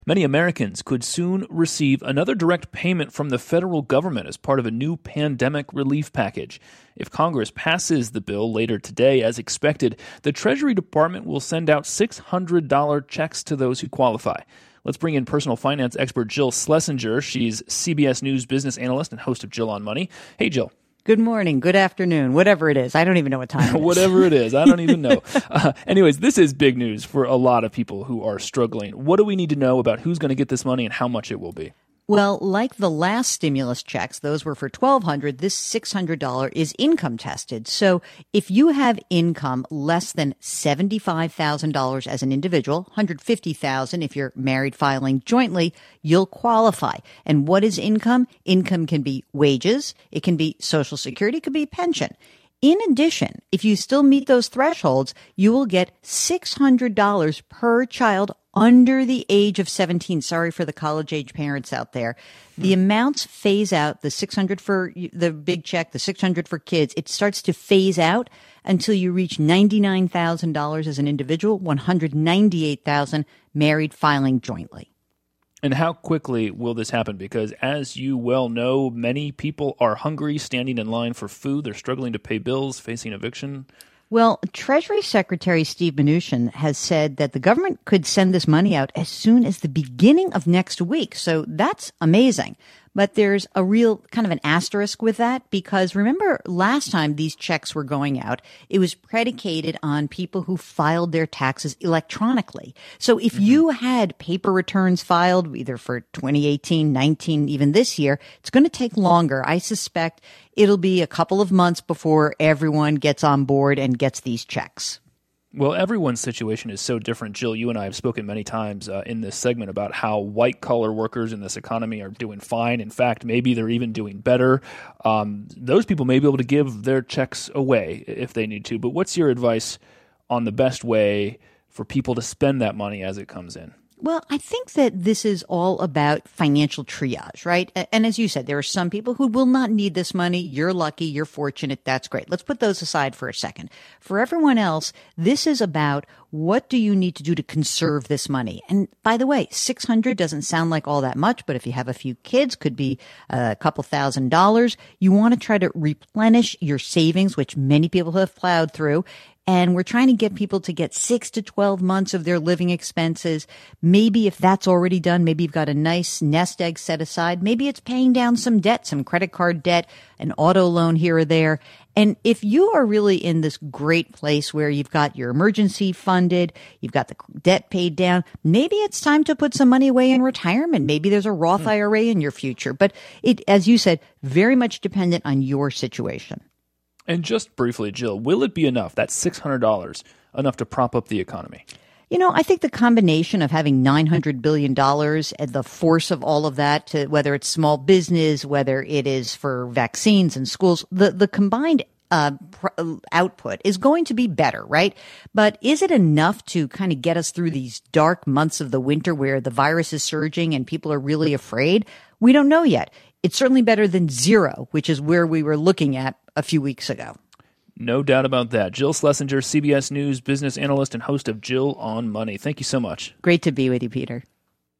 Many Americans could soon receive another direct payment from the federal government as part of a new pandemic relief package. If Congress passes the bill later today, as expected, the Treasury Department will send out $600 checks to those who qualify. Let's bring in personal finance expert Jill Schlesinger. She's CBS News business analyst and host of Jill on Money. Hey, Jill. Good morning, good afternoon, whatever it is. I don't even know what time it is. Whatever it is. I don't even know. Anyways, this is big news for a lot of people who are struggling. What do we need to know about who's going to get this money and how much it will be? Well, like the last stimulus checks, those were for $1,200. This $600 is income tested. So if you have income less than $75,000 as an individual, $150,000 if you're married filing jointly, you'll qualify. And what is income? Income can be wages, it can be Social Security, it could be pension. In addition, if you still meet those thresholds, you will get $600 per child under the age of 17. Sorry for the college-age parents out there. The amounts phase out, the $600 for the big check, the $600 for kids. It starts to phase out until you reach $99,000 as an individual, $198,000 married filing jointly. And how quickly will this happen? Because as you well know, many people are hungry, standing in line for food. They're struggling to pay bills, facing eviction. Well, Treasury Secretary Steve Mnuchin has said that the government could send this money out as soon as the beginning of next week. So that's amazing. But there's a real kind of an asterisk with that because remember last time these checks were going out, it was predicated on people who filed their taxes electronically. So if you had paper returns filed either for 2018, 19, even this year, it's going to take longer. I suspect it'll be a couple of months before everyone gets on board and gets these checks. Well, everyone's situation is so different. Jill, you and I have spoken many times in this segment about how white-collar workers in this economy are doing fine. In fact, maybe they're even doing better. Those people may be able to give their checks away if they need to. But what's your advice on the best way for people to spend that money as it comes in? Well, I think that this is all about financial triage, right? And as you said, there are some people who will not need this money. You're lucky. You're fortunate. That's great. Let's put those aside for a second. For everyone else, this is about what do you need to do to conserve this money? And by the way, $600 doesn't sound like all that much, but if you have a few kids, could be a couple $1,000s. You want to try to replenish your savings, which many people have plowed through. And we're trying to get people to get 6 to 12 months of their living expenses. Maybe if that's already done, maybe you've got a nice nest egg set aside. Maybe it's paying down some debt, some credit card debt, an auto loan here or there. And if you are really in this great place where you've got your emergency funded, you've got the debt paid down, maybe it's time to put some money away in retirement. Maybe there's a Roth IRA in your future. But it, as you said, very much dependent on your situation. And just briefly, Jill, will it be enough, that $600, enough to prop up the economy? You know, I think the combination of having $900 billion and the force of all of that, to whether it's small business, whether it is for vaccines and schools, the combined output is going to be better, right? But is it enough to kind of get us through these dark months of the winter where the virus is surging and people are really afraid? We don't know yet. It's certainly better than zero, which is where we were looking at a few weeks ago. No doubt about that. Jill Schlesinger, CBS News business analyst and host of Jill on Money. Thank you so much. Great to be with you, Peter.